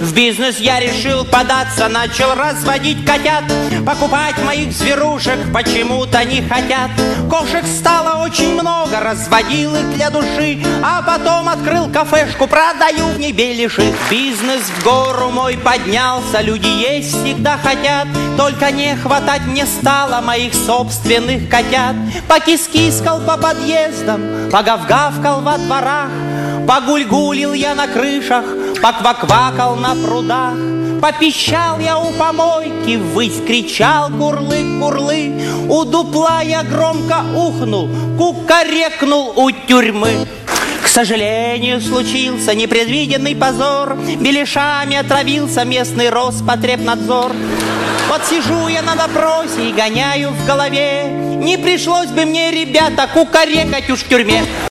В бизнес я решил податься, начал разводить котят. Покупать моих зверушек почему-то не хотят. Кошек стало очень много, разводил их для души. А потом открыл кафешку, продаю в ней беляши. Бизнес в гору мой поднялся, люди есть всегда хотят. Только не хватать мне стало моих собственных котят. Покискискал по подъездам, погавгавкал во дворах. Погульгулил я на крышах, покваквакал на прудах. Попищал я у помойки, ввысь кричал курлык-курлы. У дупла я громко ухнул, кукарекнул у тюрьмы. К сожалению, случился непредвиденный позор. Беляшами отравился местный Роспотребнадзор. Вот сижу я на допросе и гоняю в голове. Не пришлось бы мне, ребята, кукарекать уж в тюрьме.